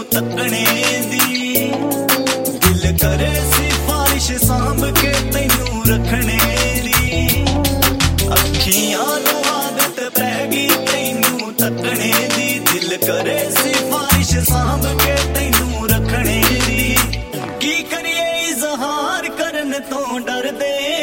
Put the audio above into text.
तकने दी। दिल करे सिफारिश सांभ के तैनू रखने दी। अखियां नू आदत पै गई तैनू तकने दी। दिल करे सिफारिश सांभ के तैनू रखने दी। की करिए इजहार करन तो डरदे